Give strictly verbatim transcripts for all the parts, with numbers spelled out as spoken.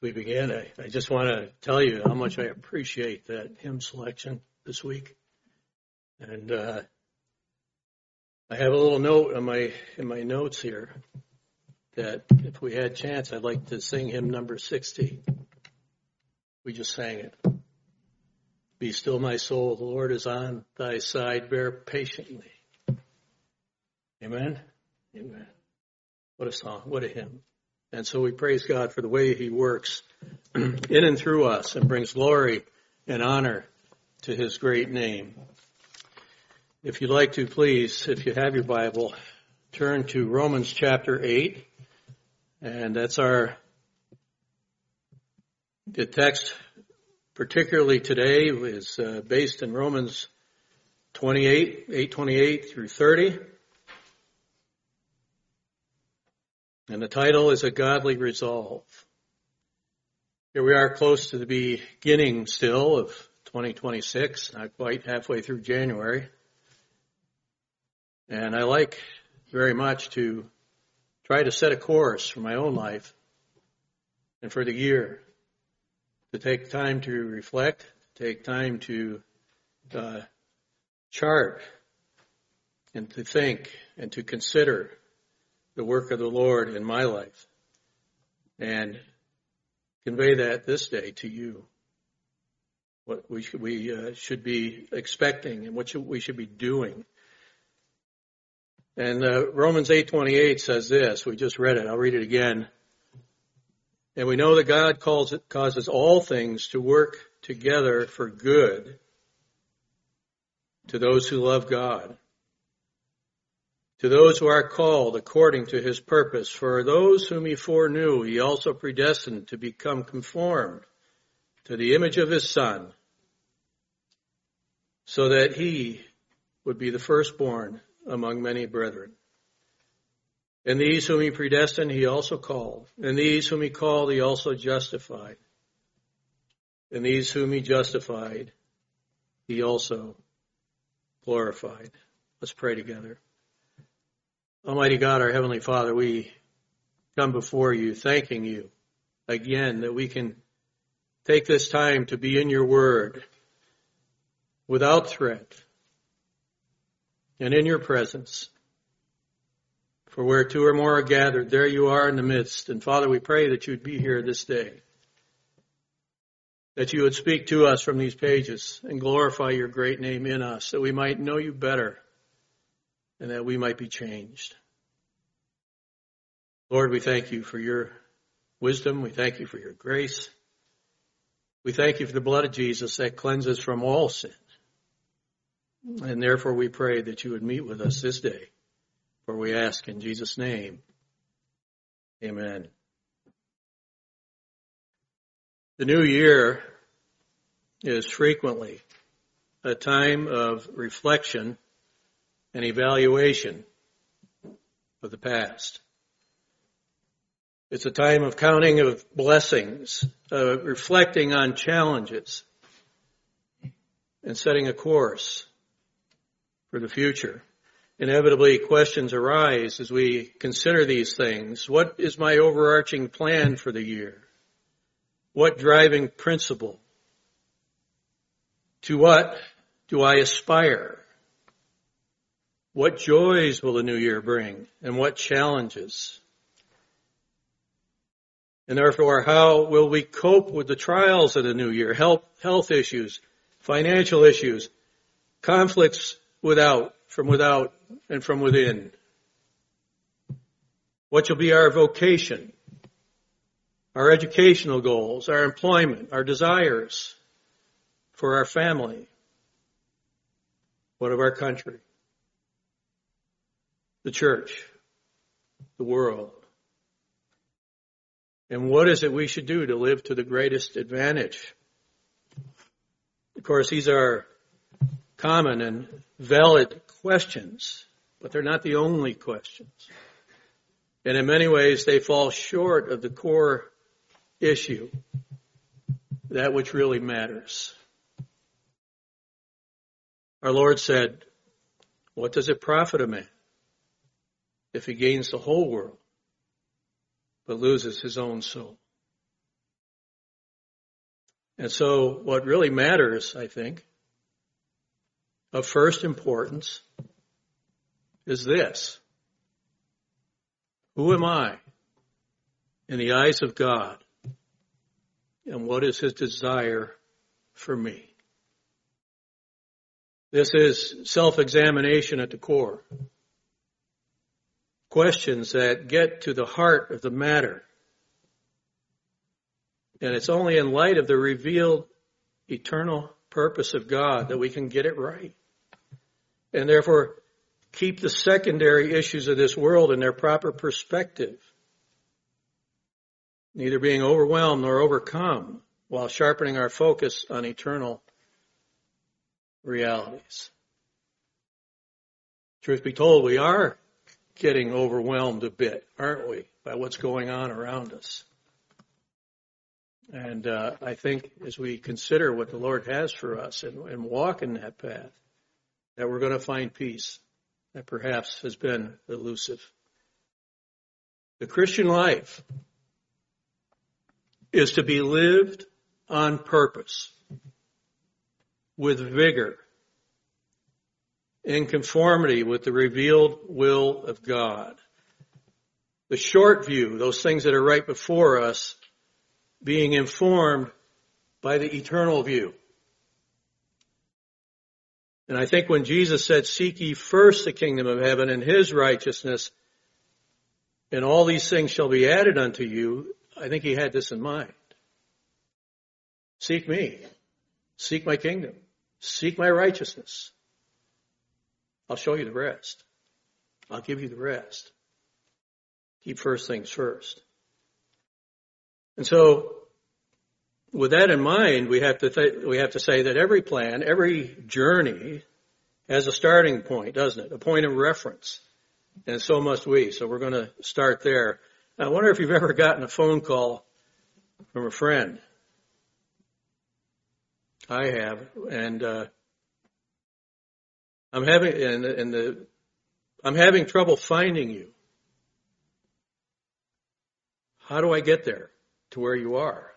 we begin, I, I just want to tell you how much I appreciate that hymn selection this week. And uh, I have a little note on my in my notes here that if we had chance, I'd like to sing hymn number sixty. We just sang it. Be still, my soul, the Lord is on thy side, bear patiently. Amen? Amen. What a song, what a hymn. And so we praise God for the way he works in and through us and brings glory and honor to his great name. If you'd like to, please, if you have your Bible, turn to Romans chapter eight. And that's our, the text particularly today is uh, based in Romans twenty-eight, eight twenty-eight through thirty. And the title is A Godly Resolve. Here we are close to the beginning still of twenty twenty-six, not quite halfway through January. And I like very much to try to set a course for my own life and for the year, to take time to reflect, take time to uh, chart and to think and to consider the work of the Lord in my life and convey that this day to you, what we should, we uh, should be expecting and what should, we should be doing. And uh, Romans eight twenty-eight says this. We just read it. I'll read it again. And we know that God calls it, causes all things to work together for good to those who love God, to those who are called according to his purpose. For those whom he foreknew, he also predestined to become conformed to the image of his Son, so that he would be the firstborn among many brethren. And these whom he predestined, he also called. And these whom he called, he also justified. And these whom he justified, he also glorified. Let's pray together. Almighty God, our Heavenly Father, we come before you thanking you again that we can take this time to be in your word without threat and in your presence. For where two or more are gathered, there you are in the midst. And Father, we pray that you would be here this day, that you would speak to us from these pages and glorify your great name in us, that we might know you better and that we might be changed. Lord, we thank you for your wisdom. We thank you for your grace. We thank you for the blood of Jesus that cleanses from all sin. And therefore we pray that you would meet with us this day. For we ask in Jesus' name, amen. The new year is frequently a time of reflection and evaluation of the past. It's a time of counting of blessings, uh, reflecting on challenges, and setting a course for the future. Inevitably, questions arise as we consider these things. What is my overarching plan for the year? What driving principle? To what do I aspire? What joys will the new year bring? And what challenges? And therefore, how will we cope with the trials of the new year? Health, health issues, financial issues, conflicts without, from without and from within. What shall be our vocation, our educational goals, our employment, our desires for our family? What of our country, the church, the world? And what is it we should do to live to the greatest advantage? Of course, these are common and valid questions, but they're not the only questions. And in many ways, they fall short of the core issue, that which really matters. Our Lord said, what does it profit a man if he gains the whole world but loses his own soul? And so what really matters, I think, of first importance is this. Who am I in the eyes of God? And what is his desire for me? This is self-examination at the core. Questions that get to the heart of the matter. And it's only in light of the revealed eternal purpose of God that we can get it right. And therefore, keep the secondary issues of this world in their proper perspective. Neither being overwhelmed nor overcome, while sharpening our focus on eternal realities. Truth be told, we are getting overwhelmed a bit, aren't we, by what's going on around us. And uh, I think as we consider what the Lord has for us and, and walk in that path, that we're going to find peace that perhaps has been elusive. The Christian life is to be lived on purpose, with vigor, in conformity with the revealed will of God. The short view, those things that are right before us, being informed by the eternal view. And I think when Jesus said, seek ye first the kingdom of heaven and his righteousness, and all these things shall be added unto you, I think he had this in mind. Seek me. Seek my kingdom. Seek my righteousness. I'll show you the rest. I'll give you the rest. Keep first things first. And so, with that in mind, we have to th- we have to say that every plan, every journey has a starting point, doesn't it? A point of reference. And so must we. So we're going to start there. I wonder if you've ever gotten a phone call from a friend. I have, and uh, I'm having and, and the I'm having trouble finding you. How do I get there to where you are?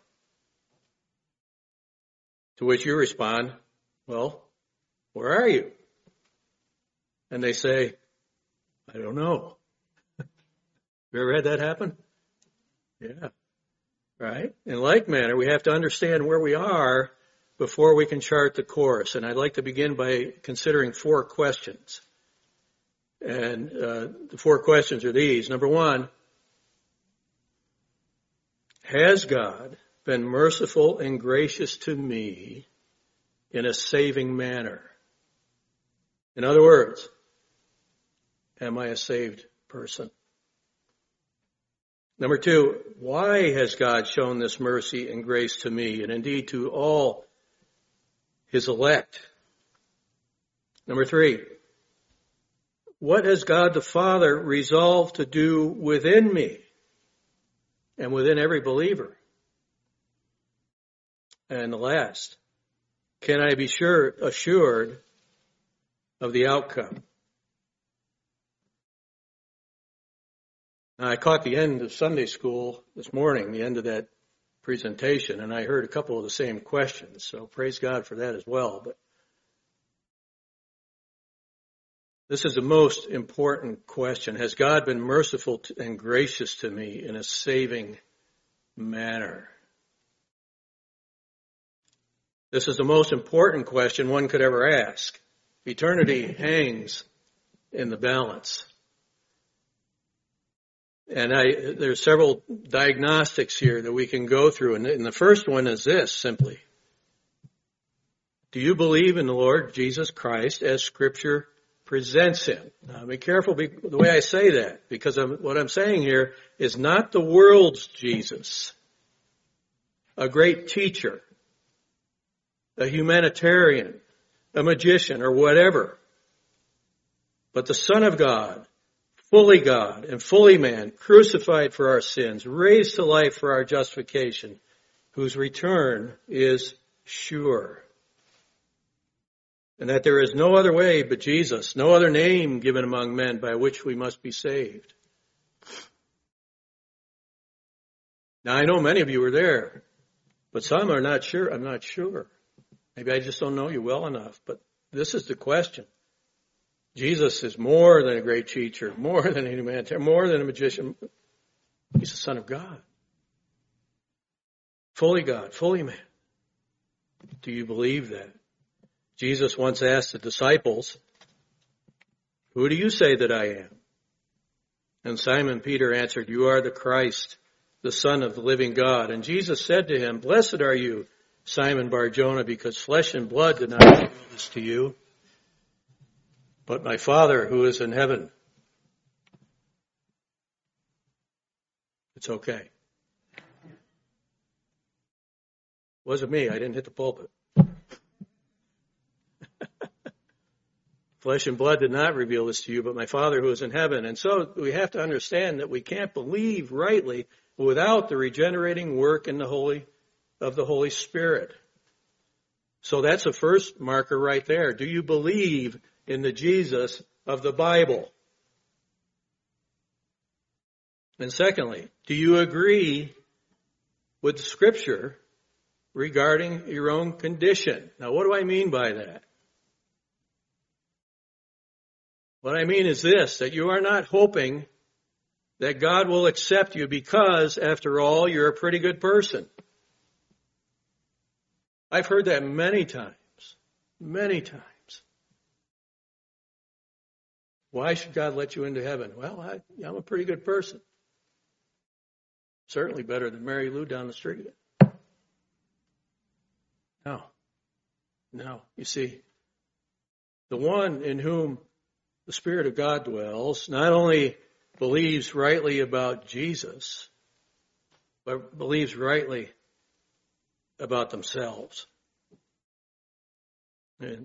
To which you respond, well, where are you? And they say, I don't know. You ever had that happen? Yeah. Right? In like manner, we have to understand where we are before we can chart the course. And I'd like to begin by considering four questions. And uh, the four questions are these. Number one, has God been merciful and gracious to me in a saving manner? In other words, am I a saved person? Number two, why has God shown this mercy and grace to me and indeed to all his elect? Number three, what has God the Father resolved to do within me and within every believer? And the last, can I be sure, assured of the outcome? Now, I caught the end of Sunday school this morning, the end of that presentation, and I heard a couple of the same questions, so praise God for that as well. But this is the most important question. Has God been merciful and gracious to me in a saving manner? This is the most important question one could ever ask. Eternity hangs in the balance. And I, there's several diagnostics here that we can go through. And, and the first one is this, simply. Do you believe in the Lord Jesus Christ as Scripture presents him? Now, be careful be, the way I say that, because I'm, what I'm saying here is not the world's Jesus, a great teacher, a humanitarian, a magician, or whatever, but the Son of God, fully God and fully man, crucified for our sins, raised to life for our justification, whose return is sure. And that there is no other way but Jesus, no other name given among men by which we must be saved. Now, I know many of you were there But some are not sure. I'm not sure. Maybe I just don't know you well enough. But this is the question. Jesus is more than a great teacher, more than a humanitarian, more than a magician. He's the Son of God. Fully God, fully man. Do you believe that? Jesus once asked the disciples, "Who do you say that I am?" And Simon Peter answered, "You are the Christ, the Son of the living God." And Jesus said to him, "Blessed are you, Simon Bar-Jonah, because flesh and blood did not reveal this to you, but my Father who is in heaven." It's okay. It wasn't me. I didn't hit the pulpit. Flesh and blood did not reveal this to you, but my Father who is in heaven. And so we have to understand that we can't believe rightly without the regenerating work in the Holy of the Holy Spirit. So that's the first marker right there. Do you believe in the Jesus of the Bible? And secondly, do you agree with Scripture regarding your own condition? Now, what do I mean by that? What I mean is this, that you are not hoping that God will accept you because, after all, you're a pretty good person. I've heard that many times, many times. Why should God let you into heaven? Well, I, I'm a pretty good person. Certainly better than Mary Lou down the street. No. No. You see, the one in whom the Spirit of God dwells not only believes rightly about Jesus, but believes rightly about themselves. And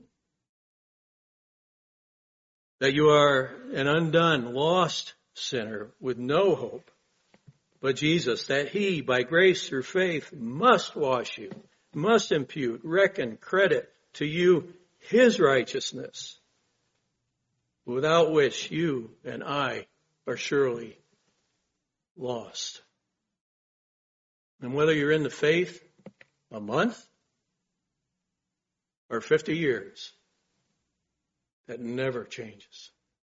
that you are an undone, lost sinner with no hope but Jesus, that He, by grace through faith, must wash you, must impute, reckon, credit to you His righteousness, without which you and I are surely lost. And whether you're in the faith a month or fifty years, that never changes.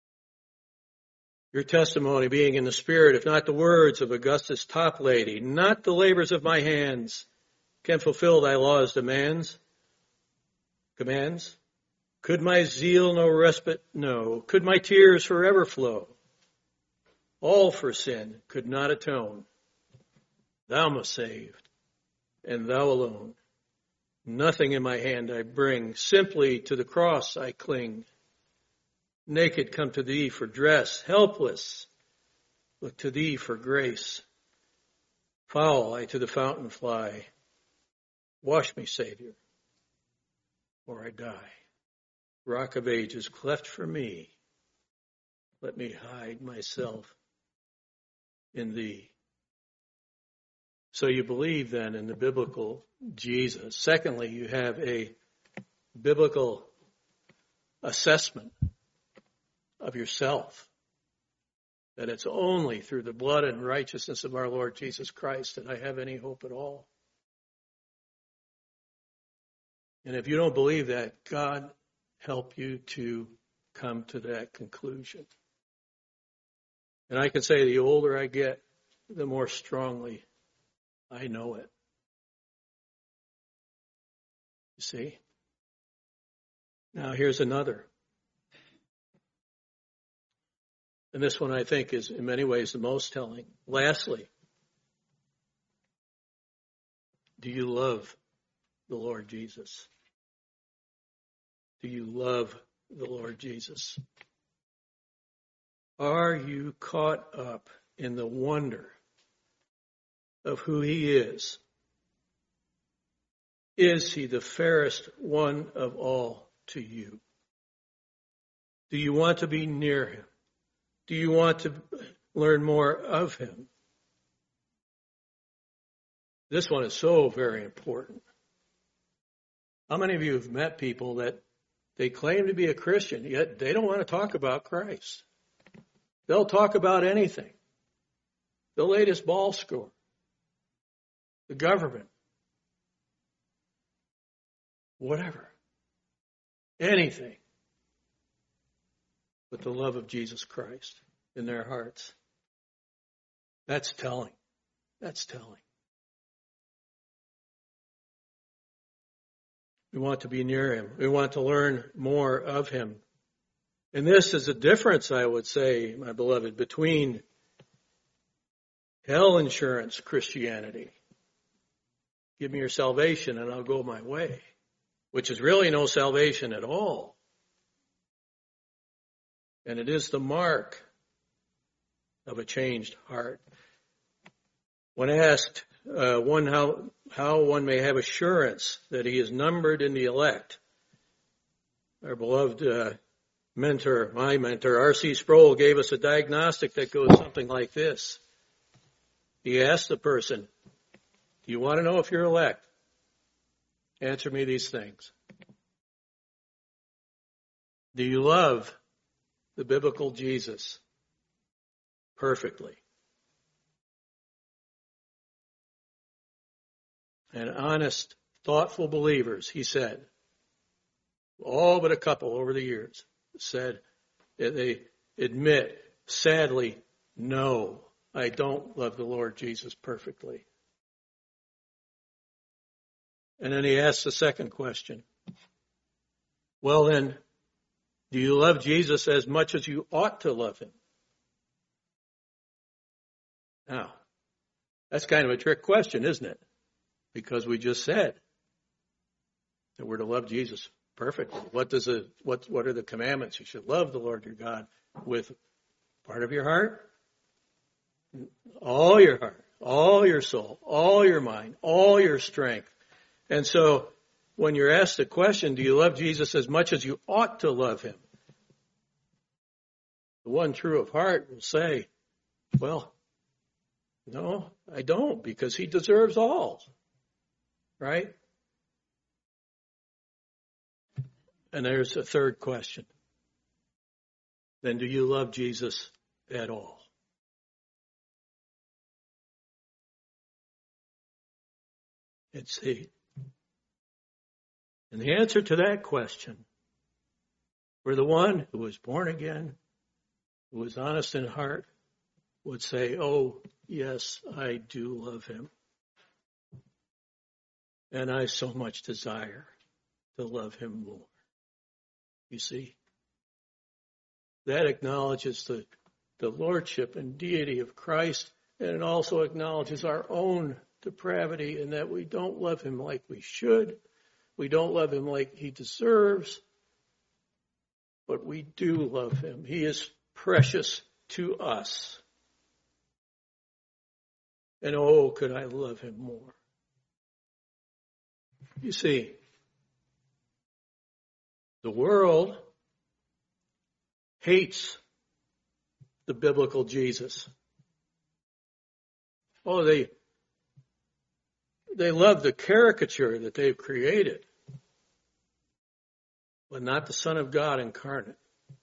Your testimony being in the Spirit, if not the words of Augustus Toplady, not the labors of my hands can fulfill thy law's demands, commands. Could my zeal no respite know? Could my tears forever flow? All for sin could not atone. Thou must save, and thou alone. Nothing in my hand I bring, simply to the cross I cling. Naked come to thee for dress, helpless look to thee for grace. Foul I to the fountain fly. Wash me, Savior, or I die. Rock of ages, cleft for me. Let me hide myself in thee. So you believe then in the biblical Jesus. Secondly, you have a biblical assessment of yourself. That it's only through the blood and righteousness of our Lord Jesus Christ that I have any hope at all. And if you don't believe that, God help you to come to that conclusion. And I can say the older I get, the more strongly I know it. You see? Now here's another. And this one I think is in many ways the most telling. Lastly, do you love the Lord Jesus? Do you love the Lord Jesus? Are you caught up in the wonder of who He is? Is He the fairest one of all to you? Do you want to be near Him? Do you want to learn more of Him? This one is so very important. How many of you have met people that they claim to be a Christian, yet they don't want to talk about Christ? They'll talk about anything. The latest ball score, the government, whatever, anything but the love of Jesus Christ in their hearts. That's telling. That's telling. We want to be near him. We want to learn more of him. And this is a difference, I would say, my beloved, between hell insurance Christianity. Give me your salvation and I'll go my way, which is really no salvation at all. And it is the mark of a changed heart. When asked uh, one how how one may have assurance that he is numbered in the elect, our beloved uh, mentor, my mentor, R C Sproul, gave us a diagnostic that goes something like this. He asked the person, do you want to know if you're elect? Answer me these things. Do you love the biblical Jesus perfectly? And honest, thoughtful believers, he said, all but a couple over the years, said that they admit, sadly, no, I don't love the Lord Jesus perfectly. And then he asked the second question. Well then, do you love Jesus as much as you ought to love him? Now, that's kind of a trick question, isn't it? Because we just said that we're to love Jesus perfectly. What does a, what, what are the commandments? You should love the Lord your God with part of your heart, all your heart, all your soul, all your mind, all your strength. And so when you're asked the question, do you love Jesus as much as you ought to love him? The one true of heart will say, well, no, I don't, because he deserves all. Right? And there's a third question. Then do you love Jesus at all? It's the, and the answer to that question, for the one who was born again, who was honest in heart, would say, oh, yes, I do love him. And I so much desire to love him more. You see, that acknowledges the, the lordship and deity of Christ, and it also acknowledges our own depravity in that we don't love him like we should. We don't love him like he deserves, but we do love him. He is precious to us. And oh, could I love him more. You see, the world hates the biblical Jesus. Oh, they they love the caricature that they've created, but not the Son of God incarnate.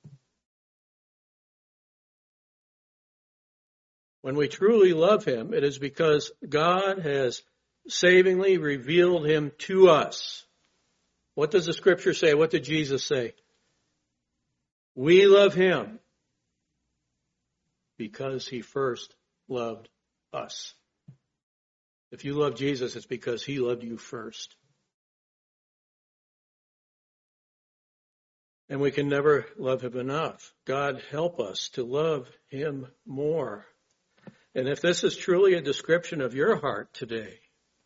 When we truly love him, it is because God has savingly revealed him to us. What does the scripture say? What did Jesus say? We love him because he first loved us. If you love Jesus, it's because he loved you first. And we can never love him enough. God, help us to love him more. And if this is truly a description of your heart today,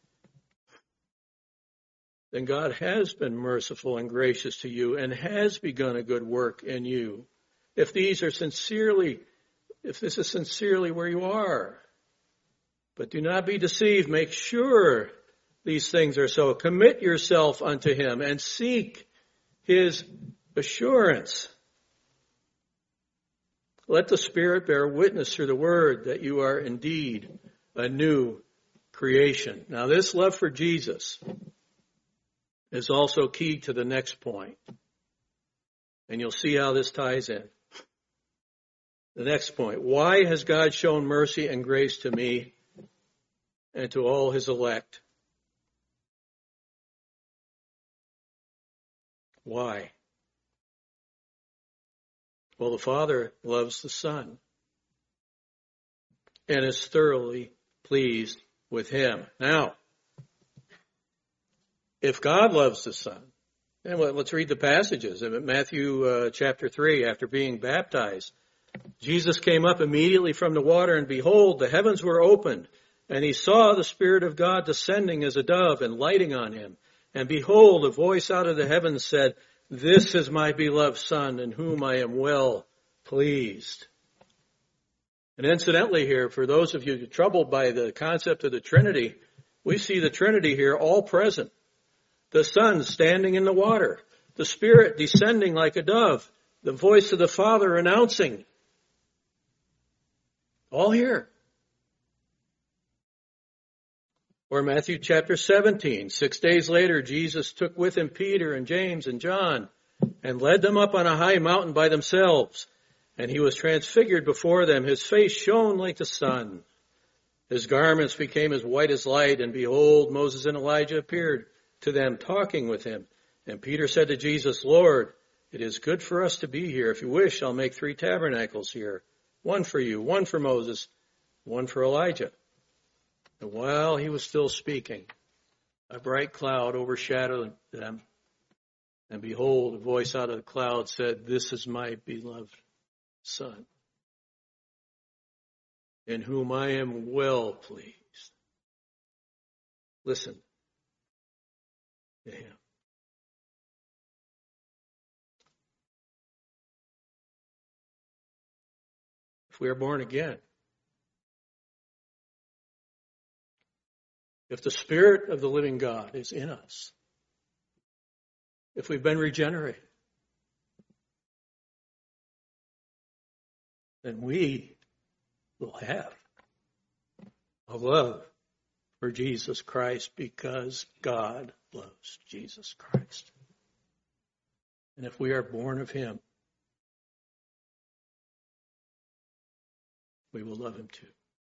then God has been merciful and gracious to you and has begun a good work in you. If these are sincerely, if this is sincerely where you are, but do not be deceived. Make sure these things are so. Commit yourself unto him and seek his assurance. Let the Spirit bear witness through the word that you are indeed a new creation. Now, this love for Jesus is also key to the next point. And you'll see how this ties in. The next point. Why has God shown mercy and grace to me and to all his elect? Why? Well, the Father loves the Son and is thoroughly pleased with him. Now, if God loves the Son, and let's read the passages. In Matthew uh, chapter three, after being baptized, Jesus came up immediately from the water, and behold, the heavens were opened, and he saw the Spirit of God descending as a dove and lighting on him. And behold, a voice out of the heavens said, "This is my beloved Son, in whom I am well pleased." And incidentally here, for those of you troubled by the concept of the Trinity, we see the Trinity here all present. The Son standing in the water, the Spirit descending like a dove, the voice of the Father announcing. All here. Or Matthew chapter seventeen. Six days later, Jesus took with him Peter and James and John and led them up on a high mountain by themselves. And he was transfigured before them. His face shone like the sun. His garments became as white as light. And behold, Moses and Elijah appeared to them, talking with him. And Peter said to Jesus, "Lord, it is good for us to be here. If you wish, I'll make three tabernacles here. One for you, one for Moses, one for Elijah." And while he was still speaking, a bright cloud overshadowed them. And behold, a voice out of the cloud said, "This is my beloved Son, in whom I am well pleased. Listen to him." If we are born again, if the Spirit of the living God is in us, if we've been regenerated, then we will have a love for Jesus Christ because God loves Jesus Christ. And if we are born of him, we will love him too.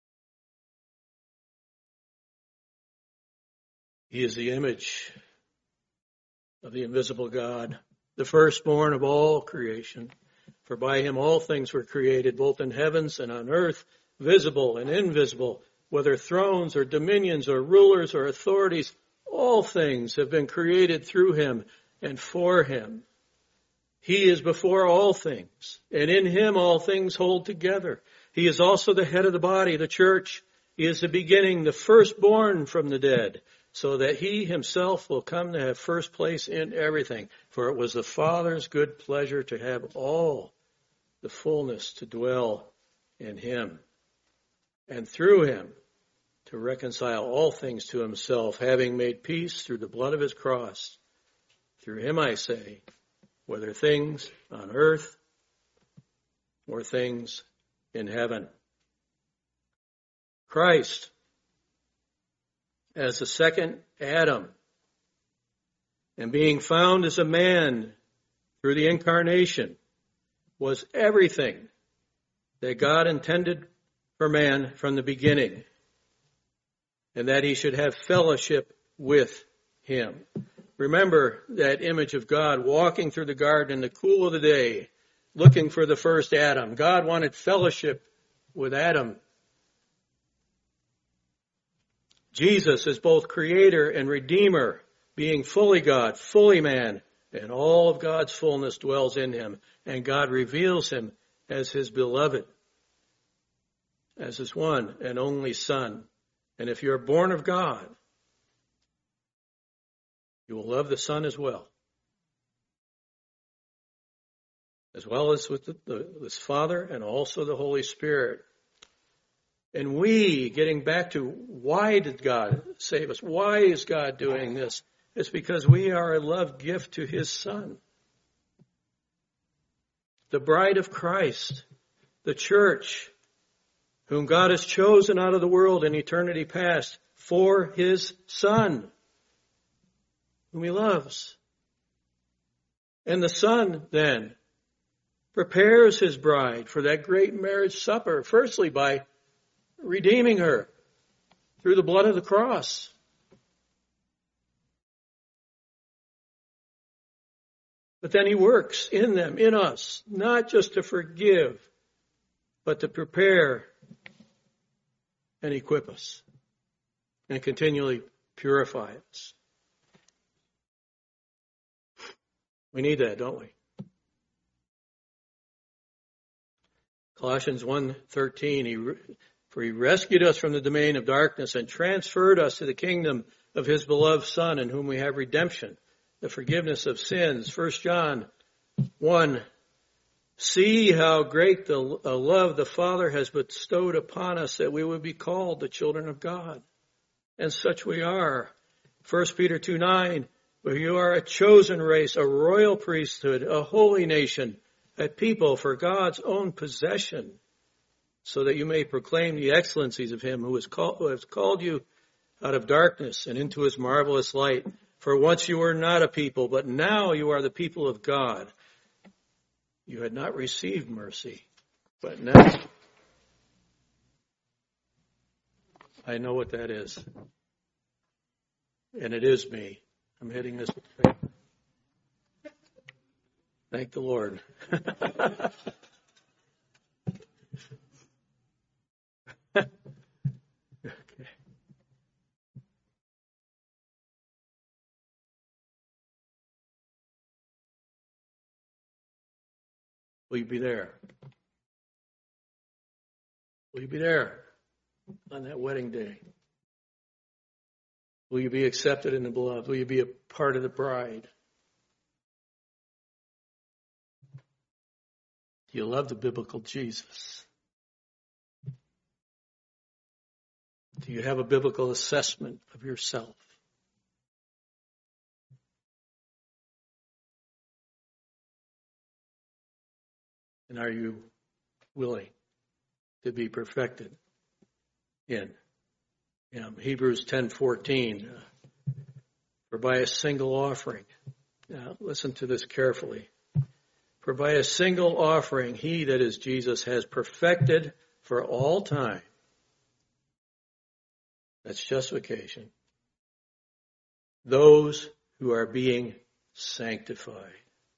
He is the image of the invisible God, the firstborn of all creation. For by him all things were created, both in heavens and on earth, visible and invisible, whether thrones or dominions or rulers or authorities, all things have been created through him and for him. He is before all things, and in him all things hold together. He is also the head of the body, the church. He is the beginning, the firstborn from the dead, so that he himself will come to have first place in everything. For it was the Father's good pleasure to have all the fullness to dwell in him, and through him to reconcile all things to himself, having made peace through the blood of his cross. Through him, I say, whether things on earth or things in heaven. Christ, as the second Adam, and being found as a man through the incarnation, was everything that God intended for man from the beginning, and that he should have fellowship with him. Remember that image of God walking through the garden in the cool of the day, looking for the first Adam. God wanted fellowship with Adam. Jesus is both creator and redeemer, being fully God, fully man, and all of God's fullness dwells in him, and God reveals him as his beloved, as his one and only Son. And if you're born of God, you will love the Son as well, as well as with the, the, this Father and also the Holy Spirit. And we, getting back to why did God save us? Why is God doing this? It's because we are a love gift to his Son. The bride of Christ, the church, whom God has chosen out of the world in eternity past for his Son, whom he loves. And the Son then prepares his bride for that great marriage supper, firstly by redeeming her through the blood of the cross. But then he works in them, in us, not just to forgive, but to prepare and equip us and continually purify us. We need that, don't we? Colossians one thirteen, he, for he rescued us from the domain of darkness and transferred us to the kingdom of his beloved Son, in whom we have redemption, the forgiveness of sins. First John one, see how great the love the Father has bestowed upon us, that we would be called the children of God. And such we are. First Peter two nine, where you are a chosen race, a royal priesthood, a holy nation, a people for God's own possession, so that you may proclaim the excellencies of him who has called, who has called you out of darkness and into his marvelous light. For once you were not a people, but now you are the people of God. You had not received mercy, but now I know what that is. And it is me. I'm hitting this with faith. Thank the Lord. Okay. Will you be there? Will you be there on that wedding day? Will you be accepted in the beloved? Will you be a part of the bride? Do you love the biblical Jesus? Do you have a biblical assessment of yourself? And are you willing to be perfected in Him? Hebrews ten fourteen. Uh, for by a single offering. Now, listen to this carefully. For by a single offering, he, that is Jesus, has perfected for all time. That's justification. Those who are being sanctified.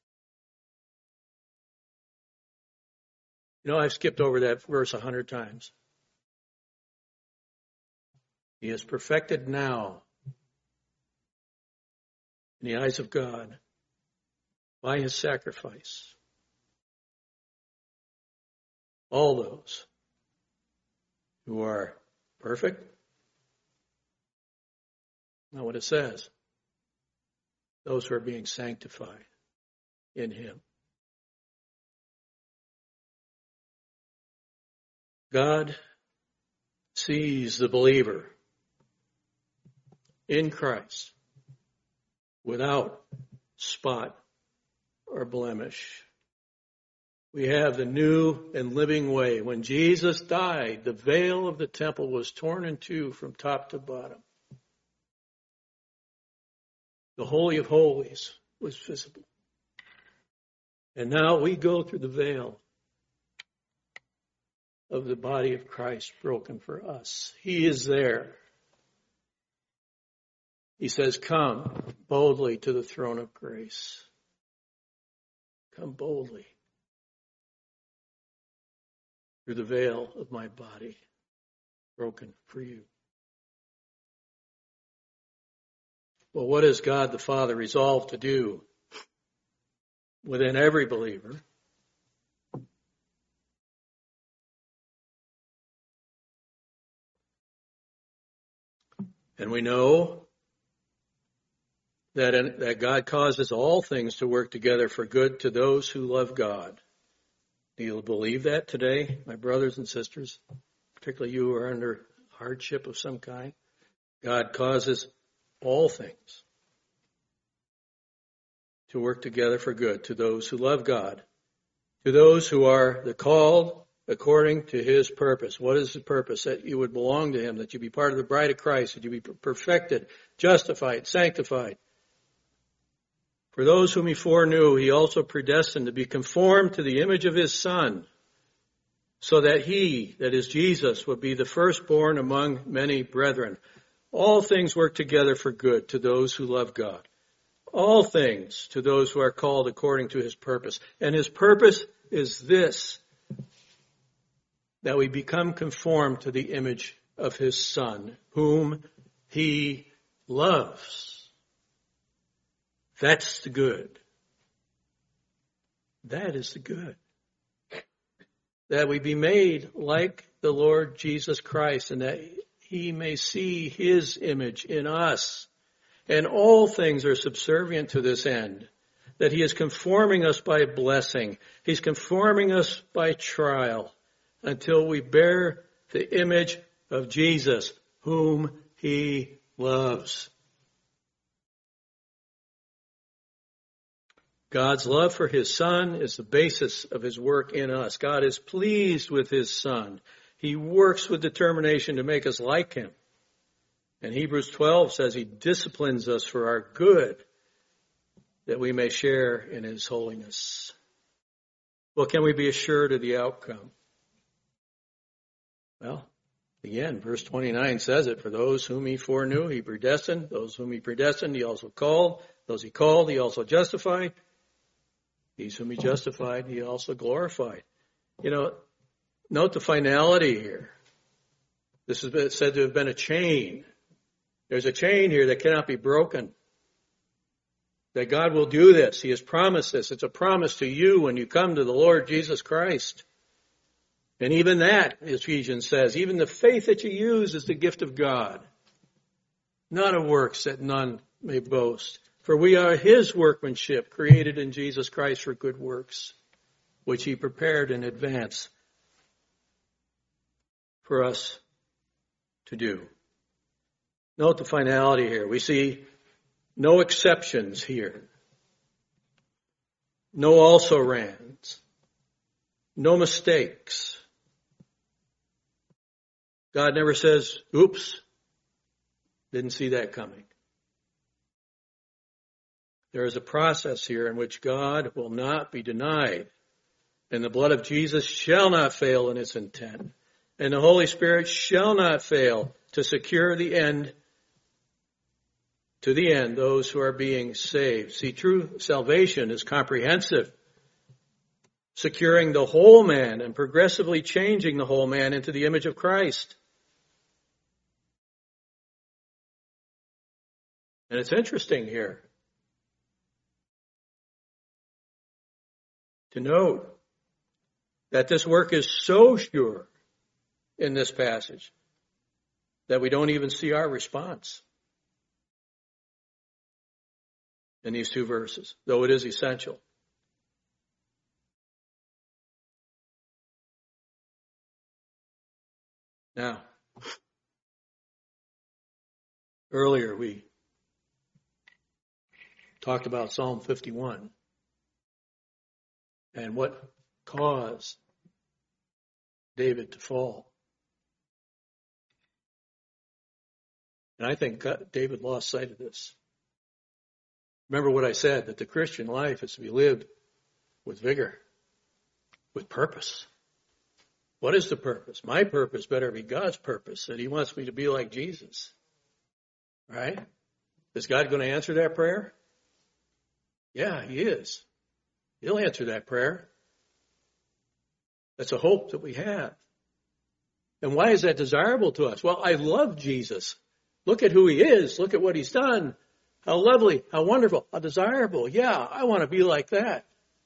You know, I've skipped over that verse a hundred times. He is perfected now in the eyes of God by his sacrifice. All those who are perfect, not what it says. Those who are being sanctified in him. God sees the believer in Christ without spot or blemish. We have the new and living way. When Jesus died, the veil of the temple was torn in two from top to bottom. The Holy of Holies was visible. And now we go through the veil of the body of Christ broken for us. He is there. He says, come boldly to the throne of grace. Come boldly through the veil of my body broken for you. Well, what has God the Father resolved to do within every believer? And we know that, in, that God causes all things to work together for good to those who love God. Do you believe that today, my brothers and sisters? Particularly you who are under hardship of some kind. God causes all things to work together for good to those who love God, to those who are the called according to his purpose. What is the purpose? That you would belong to him, that you be part of the bride of Christ, that you be perfected, justified, sanctified. For those whom he foreknew, he also predestined to be conformed to the image of his Son, so that he, that is Jesus, would be the firstborn among many brethren. All things work together for good to those who love God. all things to those who are called according to his purpose. And his purpose is this, that we become conformed to the image of his Son, whom he loves. That's the good. That is the good. That we be made like the Lord Jesus Christ, and that he may see his image in us. And all things are subservient to this end, that he is conforming us by blessing. He's conforming us by trial until we bear the image of Jesus, whom he loves. God's love for his Son is the basis of his work in us. God is pleased with his Son. He works with determination to make us like him. And Hebrews twelve says he disciplines us for our good, that we may share in his holiness. Well, can we be assured of the outcome? Well, again, verse twenty-nine says it. For those whom he foreknew, he predestined. Those whom he predestined, he also called. Those he called, he also justified. These whom he justified, he also glorified. You know, note the finality here. This has been said to have been a chain. There's a chain here that cannot be broken. That God will do this. He has promised this. It's a promise to you when you come to the Lord Jesus Christ. And even that, Ephesians says, even the faith that you use is the gift of God, not of works that none may boast. For we are his workmanship, created in Jesus Christ for good works, which he prepared in advance for us to do. Note the finality here. We see no exceptions here. No also-rans. No mistakes. God never says, oops, didn't see that coming. There is a process here in which God will not be denied, and the blood of Jesus shall not fail in its intent, and the Holy Spirit shall not fail to secure the end, to the end, those who are being saved. See, true salvation is comprehensive, securing the whole man and progressively changing the whole man into the image of Christ. And it's interesting here to note that this work is so sure in this passage that we don't even see our response in these two verses, though it is essential. Now, earlier we talked about Psalm fifty-one and what caused David to fall. And I think God, David lost sight of this. Remember what I said, that the Christian life is to be lived with vigor, with purpose. What is the purpose? My purpose better be God's purpose, that he wants me to be like Jesus. Right? Is God going to answer that prayer? Yeah, he is. He'll answer that prayer. That's a hope that we have. And why is that desirable to us? Well, I love Jesus. Look at who he is. Look at what he's done. How lovely, how wonderful, how desirable. Yeah, I want to be like that.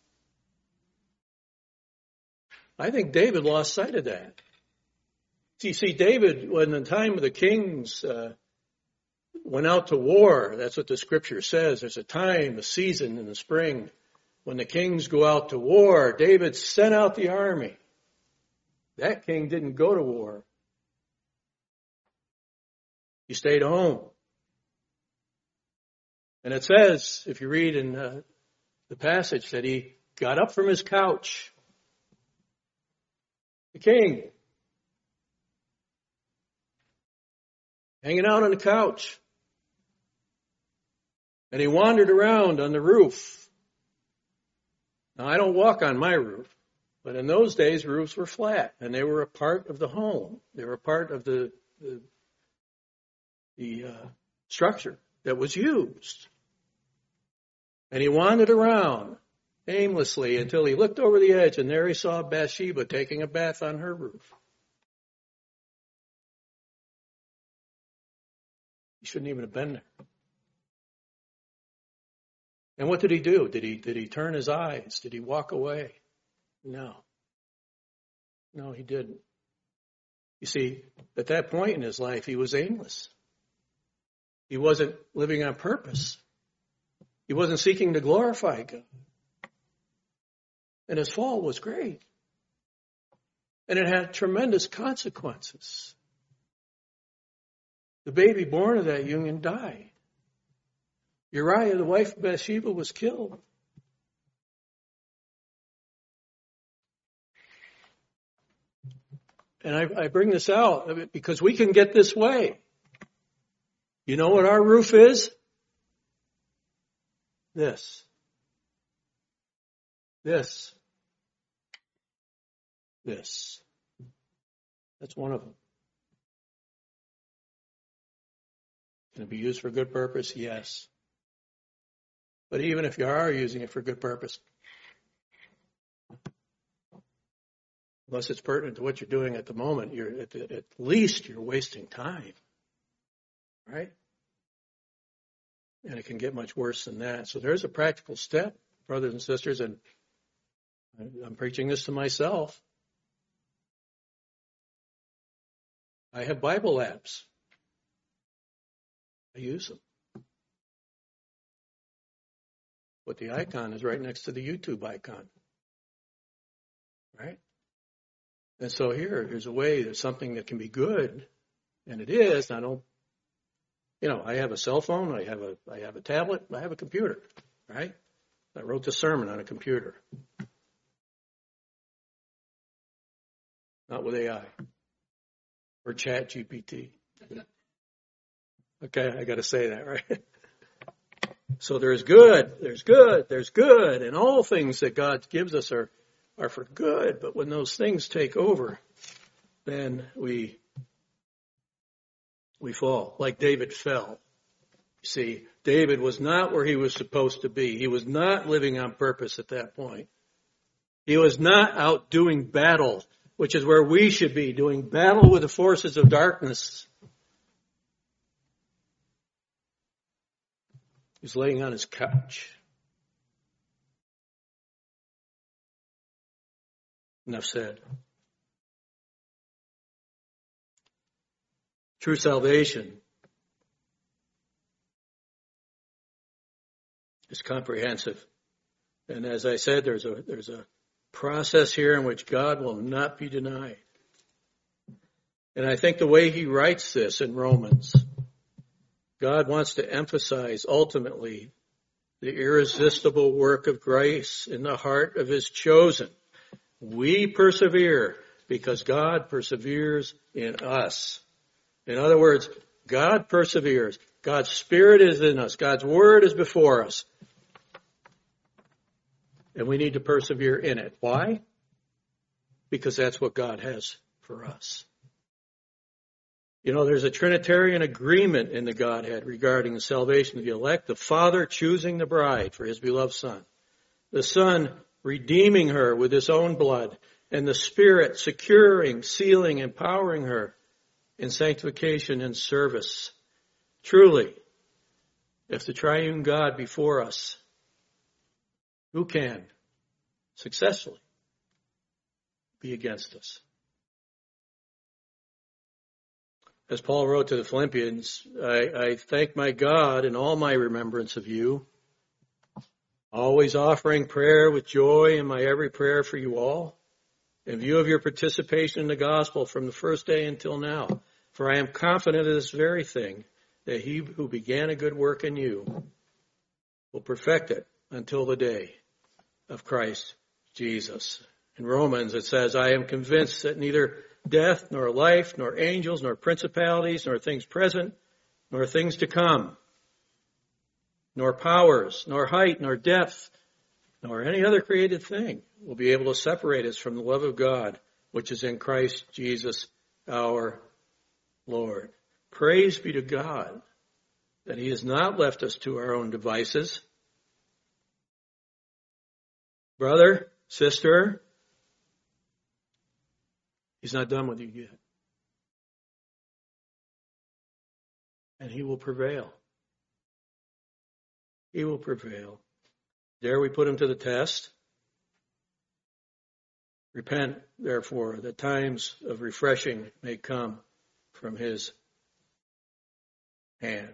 I think David lost sight of that. You see, David, when the time of the kings uh, went out to war, that's what the scripture says. There's a time, a season in the spring, when the kings go out to war. David sent out the army. That king didn't go to war. He stayed home. And it says, if you read in uh, the passage, that he got up from his couch. The king, hanging out on the couch. And he wandered around on the roof. Now, I don't walk on my roof, but in those days, roofs were flat, and they were a part of the home. They were a part of the, the, the uh, structure that was used. And he wandered around aimlessly until he looked over the edge, and there he saw Bathsheba taking a bath on her roof. He shouldn't even have been there. And what did he do? Did he, did he turn his eyes? Did he walk away? No. No, he didn't. You see, at that point in his life, he was aimless. He wasn't living on purpose. He wasn't seeking to glorify God. And his fall was great. And it had tremendous consequences. The baby born of that union died. Uriah, the wife of Bathsheba, was killed. And I, I bring this out because we can get this way. You know what our roof is? This. This. This. That's one of them. Can it be used for good purpose? Yes. But even if you are using it for good purpose, unless it's pertinent to what you're doing at the moment, you're at, the, at least you're wasting time. Right? And it can get much worse than that. So there's a practical step, brothers and sisters, and I'm preaching this to myself. I have Bible apps. I use them. But the icon is right next to the YouTube icon. Right? And so here, here's a way, there's something that can be good, and it is. I don't, you know, I have a cell phone, I have a, I have a tablet, I have a computer, right? I wrote the sermon on a computer. Not with A I. Or Chat G P T. Okay, I got to say that, right? So there's good, there's good, there's good, and all things that God gives us are, are for good. But when those things take over, then we we fall, like David fell. You see, David was not where he was supposed to be. He was not living on purpose at that point. He was not out doing battle, which is where we should be, doing battle with the forces of darkness. He's laying on his couch. Enough said. True salvation is comprehensive. And as I said, there's a, there's a process here in which God will not be denied. And I think the way he writes this in Romans, God wants to emphasize ultimately the irresistible work of grace in the heart of his chosen. We persevere because God perseveres in us. In other words, God perseveres. God's Spirit is in us. God's Word is before us. And we need to persevere in it. Why? Because that's what God has for us. You know, there's a Trinitarian agreement in the Godhead regarding the salvation of the elect. The Father choosing the bride for his beloved Son. The Son redeeming her with his own blood. And the Spirit securing, sealing, empowering her in sanctification and service. Truly, if the triune God before us, who can successfully be against us? As Paul wrote to the Philippians, I, I thank my God in all my remembrance of you, always offering prayer with joy in my every prayer for you all, in view of your participation in the gospel from the first day until now. For I am confident of this very thing, that he who began a good work in you will perfect it until the day of Christ Jesus. In Romans it says, I am convinced that neither death, nor life, nor angels, nor principalities, nor things present, nor things to come, nor powers, nor height, nor depth, nor any other created thing will be able to separate us from the love of God, which is in Christ Jesus our Lord. Praise be to God that he has not left us to our own devices, Brother, sister, he's not done with you yet. And he will prevail. He will prevail. Dare we put him to the test? Repent, therefore, that times of refreshing may come from his hand.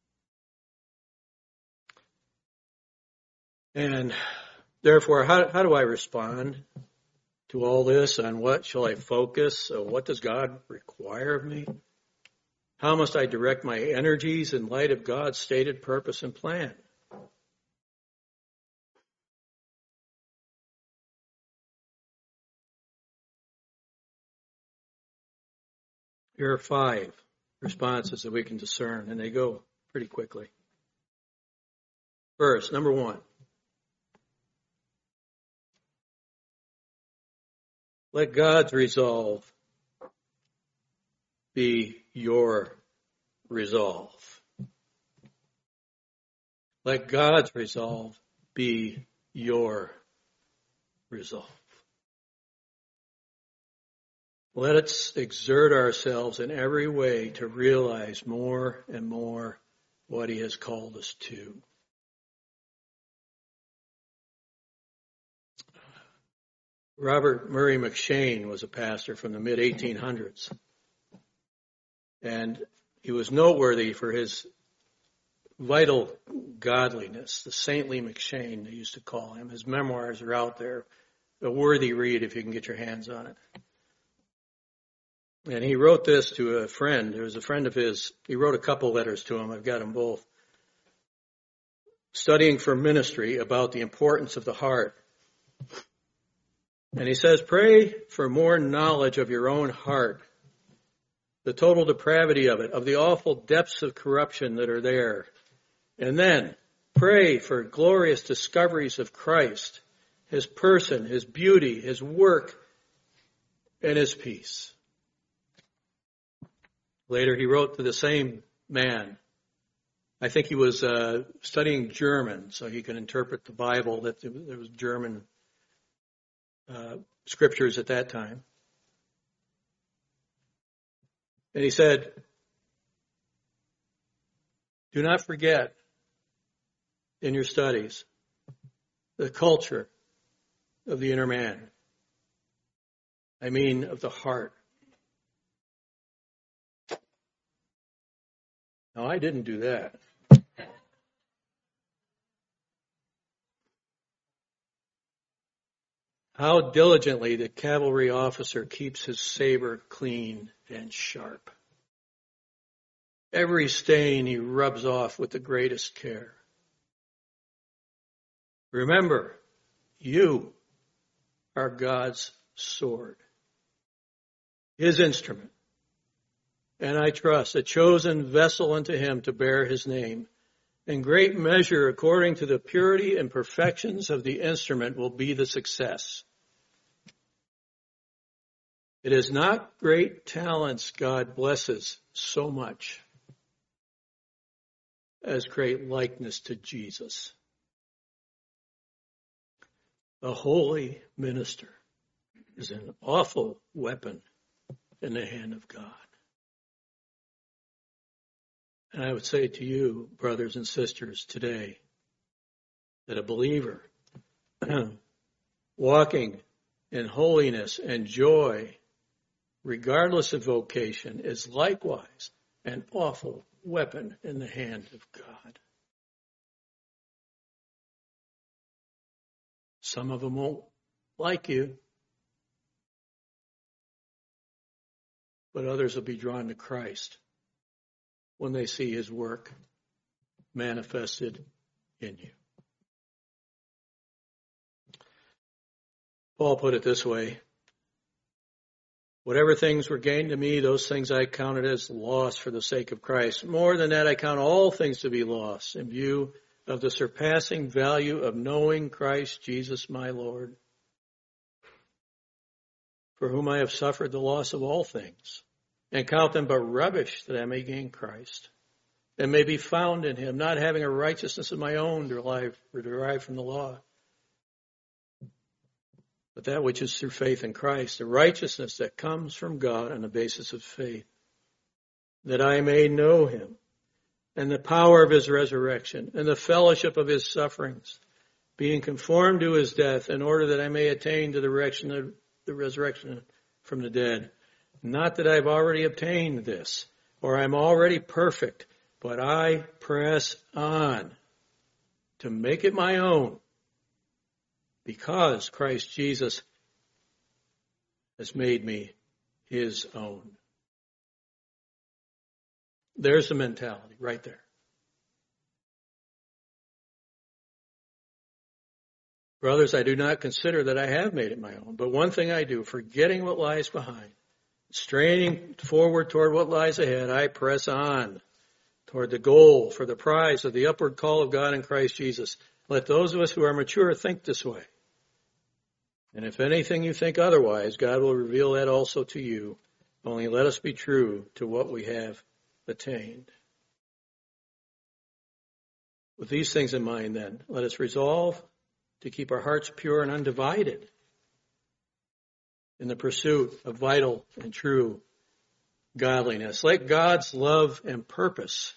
And therefore, how, how do I respond to all this? On what shall I focus? Uh, what does God require of me? How must I direct my energies in light of God's stated purpose and plan? Here are five responses that we can discern, and they go pretty quickly. First, number one, let God's resolve be your resolve. Let God's resolve be your resolve. Let us exert ourselves in every way to realize more and more what he has called us to. Robert Murray McCheyne was a pastor from the mid eighteen hundreds. And he was noteworthy for his vital godliness, the saintly McCheyne, they used to call him. His memoirs are out there, a worthy read if you can get your hands on it. And he wrote this to a friend. There was a friend of his. He wrote a couple letters to him. I've got them both. Studying for ministry about the importance of the heart. And he says, pray for more knowledge of your own heart, the total depravity of it, of the awful depths of corruption that are there. And then pray for glorious discoveries of Christ, his person, his beauty, his work, and his peace. Later, he wrote to the same man. I think he was uh, studying German, so he could interpret the Bible, that there was German uh, scriptures at that time. And he said, do not forget in your studies the culture of the inner man. I mean, of the heart. No, I didn't do that. How diligently the cavalry officer keeps his saber clean and sharp. Every stain he rubs off with the greatest care. Remember, you are God's sword, his instrument. And I trust a chosen vessel unto him to bear his name. In great measure, according to the purity and perfections of the instrument, will be the success. It is not great talents God blesses so much as great likeness to Jesus. A holy minister is an awful weapon in the hand of God. And I would say to you, brothers and sisters, today, that a believer walking in holiness and joy, regardless of vocation, is likewise an awful weapon in the hand of God. Some of them won't like you, but others will be drawn to Christ when they see his work manifested in you. Paul put it this way, whatever things were gained to me, those things I counted as loss for the sake of Christ. More than that, I count all things to be lost in view of the surpassing value of knowing Christ Jesus my Lord, for whom I have suffered the loss of all things, and count them but rubbish that I may gain Christ, and may be found in him, not having a righteousness of my own derived, derived from the law, but that which is through faith in Christ, the righteousness that comes from God on the basis of faith, that I may know him and the power of his resurrection and the fellowship of his sufferings, being conformed to his death, in order that I may attain to the resurrection of the resurrection from the dead. Not that I've already obtained this, or I'm already perfect, but I press on to make it my own, because Christ Jesus has made me his own. There's the mentality right there. Brothers, I do not consider that I have made it my own, but one thing I do, forgetting what lies behind, straining forward toward what lies ahead, I press on toward the goal for the prize of the upward call of God in Christ Jesus. Let those of us who are mature think this way. And if anything you think otherwise, God will reveal that also to you. Only let us be true to what we have attained. With these things in mind, then, let us resolve to keep our hearts pure and undivided in the pursuit of vital and true godliness. Let God's love and purpose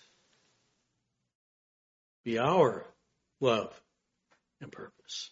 be our love and purpose.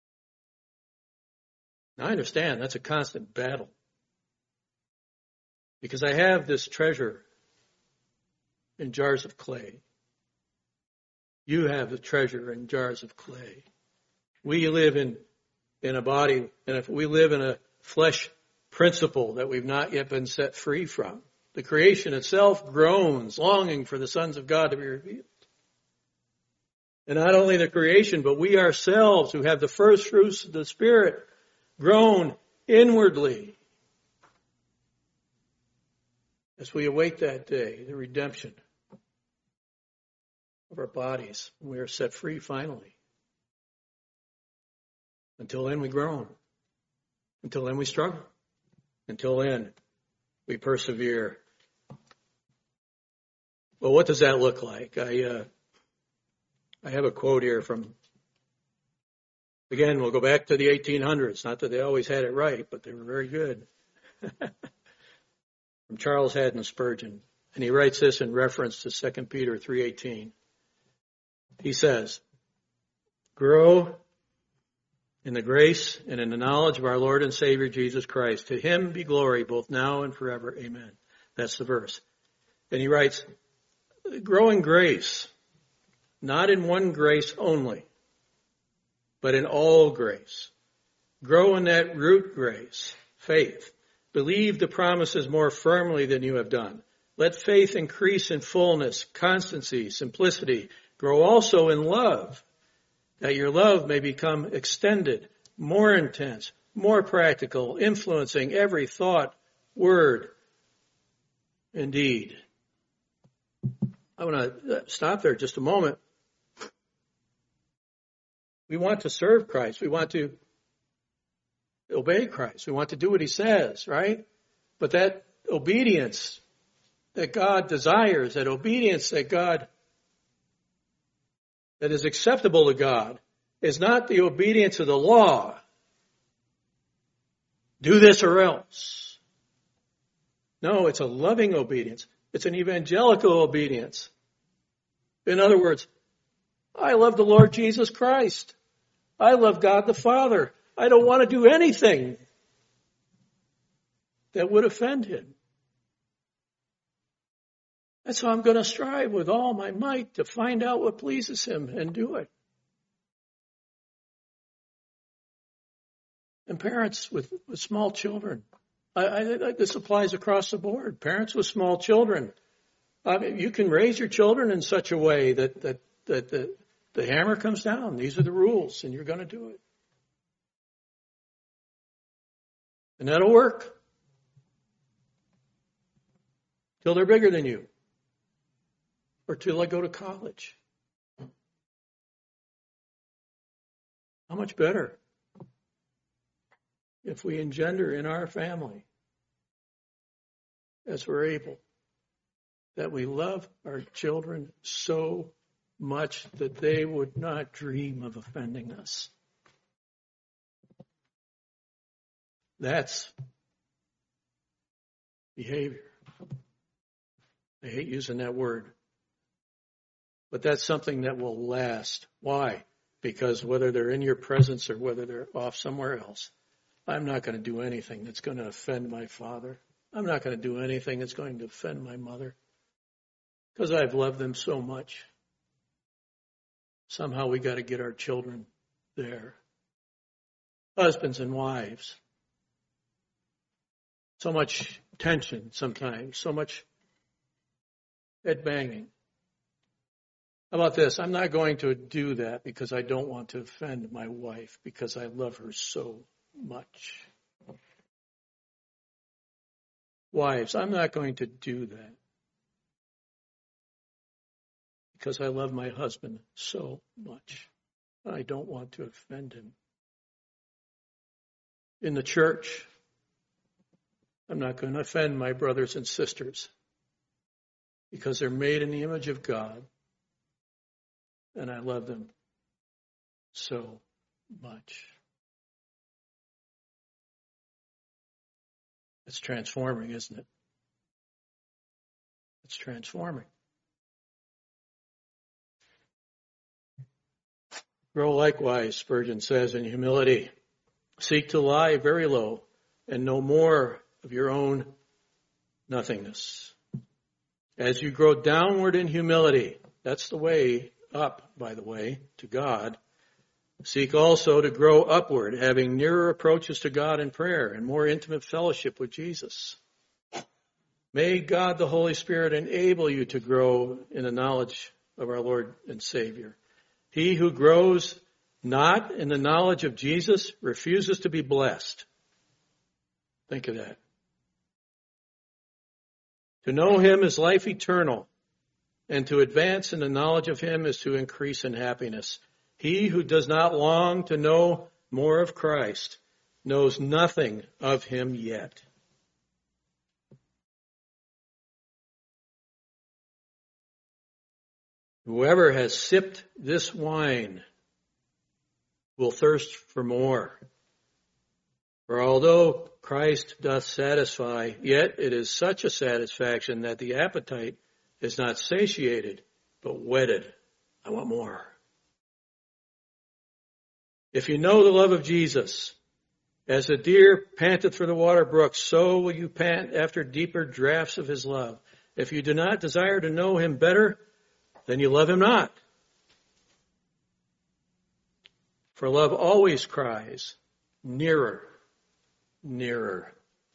Now, I understand that's a constant battle, because I have this treasure in jars of clay. You have the treasure in jars of clay. We live in, in a body, and if we live in a flesh principle that we've not yet been set free from. The creation itself groans, longing for the sons of God to be revealed. And not only the creation, but we ourselves who have the first fruits of the Spirit groan inwardly as we await that day, the redemption of our bodies. We are set free finally. Until then, we groan. Until then, we struggle. Until then, we persevere. Well, what does that look like? I uh, I have a quote here from, again, we'll go back to the eighteen hundreds. Not that they always had it right, but they were very good. From Charles Haddon Spurgeon. And he writes this in reference to Second Peter three eighteen. He says, grow in the grace and in the knowledge of our Lord and Savior Jesus Christ. To him be glory both now and forever. Amen. That's the verse. And he writes, grow in grace, not in one grace only, but in all grace. Grow in that root grace, faith. Believe the promises more firmly than you have done. Let faith increase in fullness, constancy, simplicity. Grow also in love, that your love may become extended, more intense, more practical, influencing every thought, word, and deed. I want to stop there just a moment. We want to serve Christ. We want to obey Christ. We want to do what he says, right? But that obedience that God desires, that obedience that God, that is acceptable to God, is not the obedience of the law. Do this or else. No, it's a loving obedience. It's an evangelical obedience. In other words, I love the Lord Jesus Christ. I love God the Father. I don't want to do anything that would offend him. And so I'm going to strive with all my might to find out what pleases him and do it. And parents with, with small children, I, I, this applies across the board. Parents with small children, I mean, you can raise your children in such a way that, that, that the, the hammer comes down. These are the rules, and you're going to do it. And that'll work till they're bigger than you, or till they go to college. How much better if we engender in our family, as we're able, that we love our children so much that they would not dream of offending us. That's behavior. I hate using that word. But that's something that will last. Why? Because whether they're in your presence or whether they're off somewhere else, I'm not going to do anything that's going to offend my father. I'm not going to do anything that's going to offend my mother. Because I've loved them so much. Somehow we got to get our children there. Husbands and wives. So much tension sometimes. So much head banging. How about this? I'm not going to do that because I don't want to offend my wife because I love her so much. Wives, I'm not going to do that because I love my husband so much. I don't want to offend him. In the church, I'm not going to offend my brothers and sisters because they're made in the image of God. And I love them so much. It's transforming, isn't it? It's transforming. Grow likewise, Spurgeon says, in humility. Seek to lie very low and know more of your own nothingness. As you grow downward in humility, that's the way up, by the way, to God. Seek also to grow upward, having nearer approaches to God in prayer and more intimate fellowship with Jesus. May God the Holy Spirit enable you to grow in the knowledge of our Lord and Savior. He who grows not in the knowledge of Jesus refuses to be blessed. Think of that. To know him is life eternal, and to advance in the knowledge of him is to increase in happiness. He who does not long to know more of Christ knows nothing of him yet. Whoever has sipped this wine will thirst for more. For although Christ doth satisfy, yet it is such a satisfaction that the appetite is not satiated, but whetted. I want more. If you know the love of Jesus, as the deer panteth for the water brooks, so will you pant after deeper draughts of his love. If you do not desire to know him better, then you love him not. For love always cries, nearer, nearer.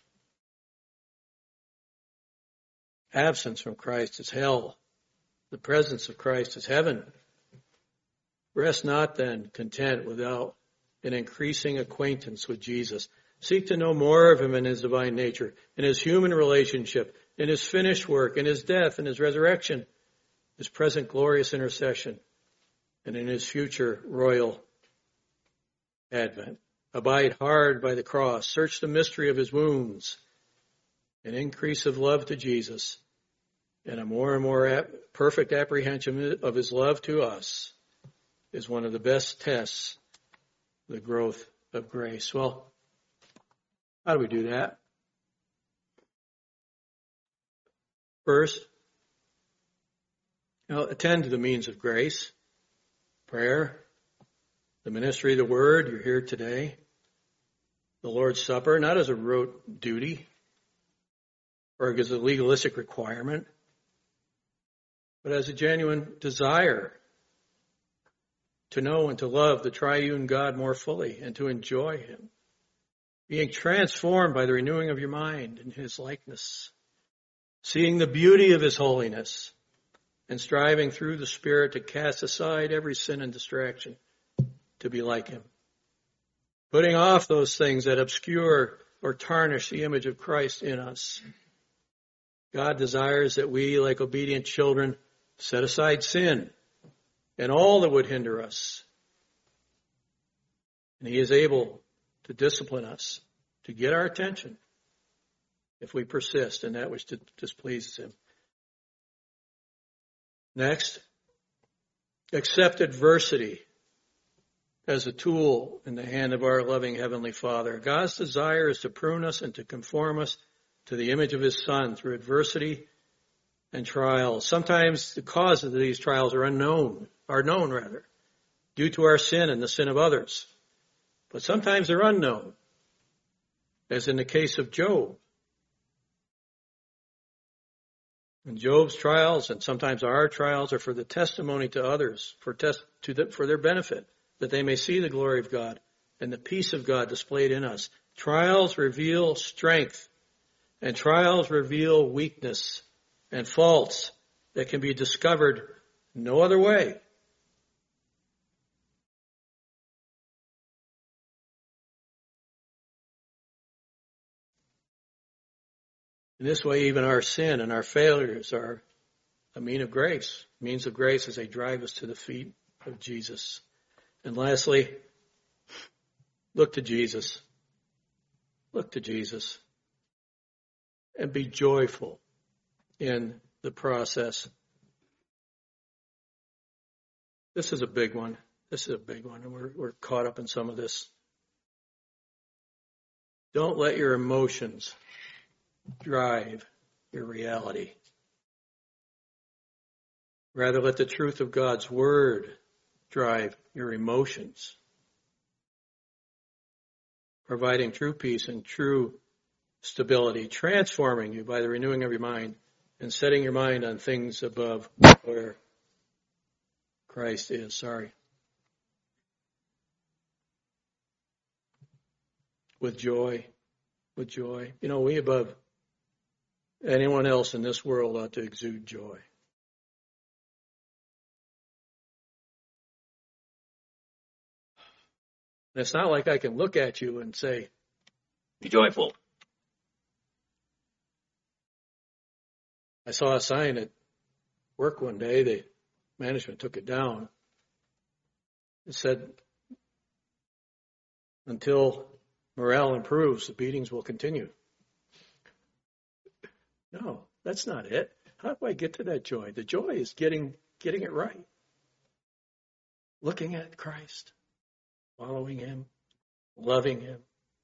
Absence from Christ is hell. The presence of Christ is heaven. Rest not then content without an increasing acquaintance with Jesus. Seek to know more of him in his divine nature, in his human relationship, in his finished work, in his death, in his resurrection, his present glorious intercession, and in his future royal advent. Abide hard by the cross. Search the mystery of his wounds. An increase of love to Jesus and a more and more ap- perfect apprehension of his love to us is one of the best tests of the growth of grace. Well, how do we do that? First, you know, attend to the means of grace, prayer, the ministry of the word. You're here today. The Lord's Supper, not as a rote duty or as a legalistic requirement, but as a genuine desire to know and to love the triune God more fully and to enjoy him, being transformed by the renewing of your mind in his likeness, seeing the beauty of his holiness, and striving through the Spirit to cast aside every sin and distraction to be like him. Putting off those things that obscure or tarnish the image of Christ in us. God desires that we, like obedient children, set aside sin and all that would hinder us. And he is able to discipline us, to get our attention, if we persist in that which displeases him. Next, accept adversity as a tool in the hand of our loving Heavenly Father. God's desire is to prune us and to conform us to the image of His Son through adversity and trials. Sometimes the causes of these trials are unknown, are known rather, due to our sin and the sin of others. But sometimes they're unknown, as in the case of Job. And Job's trials, and sometimes our trials, are for the testimony to others, for test, to the, for their benefit, that they may see the glory of God and the peace of God displayed in us. Trials reveal strength, and trials reveal weakness and faults that can be discovered no other way. In this way, even our sin and our failures are a mean of grace, means of grace as they drive us to the feet of Jesus. And lastly, look to Jesus. Look to Jesus. And be joyful in the process. This is a big one. This is a big one, and we're, we're caught up in some of this. Don't let your emotions drive your reality. Rather, let the truth of God's Word drive your emotions, providing true peace and true stability, transforming you by the renewing of your mind and setting your mind on things above where Christ is. Sorry. With joy, with joy. You know, we above anyone else in this world ought to exude joy. And it's not like I can look at you and say, be joyful. I saw a sign at work one day. The management took it down. It said, until morale improves, the beatings will continue. No, that's not it. How do I get to that joy? The joy is getting getting it right. Looking at Christ, following Him, loving Him.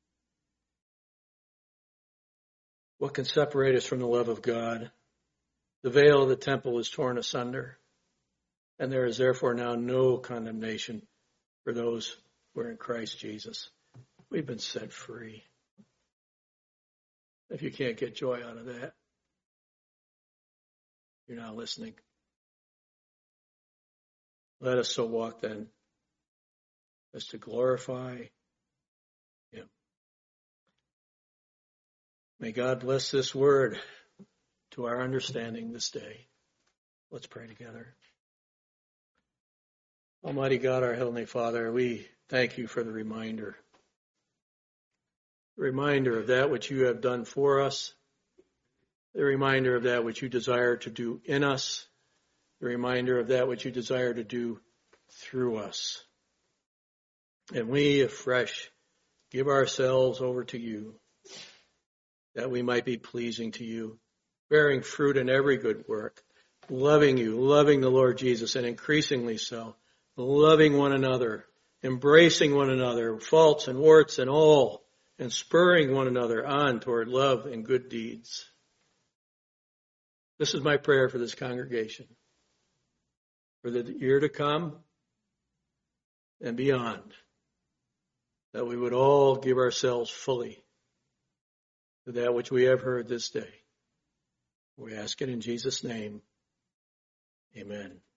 What can separate us from the love of God? The veil of the temple is torn asunder, and there is therefore now no condemnation for those who are in Christ Jesus. We've been set free. If you can't get joy out of that, you're not listening. Let us so walk then as to glorify Him. May God bless this word to our understanding this day. Let's pray together. Almighty God, our Heavenly Father, we thank You for the reminder. The reminder of that which You have done for us. The reminder of that which You desire to do in us. The reminder of that which You desire to do through us. And we afresh give ourselves over to You, that we might be pleasing to You, bearing fruit in every good work, loving You, loving the Lord Jesus, and increasingly so, loving one another, embracing one another, faults and warts and all, and spurring one another on toward love and good deeds. This is my prayer for this congregation, for the year to come and beyond, that we would all give ourselves fully to that which we have heard this day. We ask it in Jesus' name. Amen.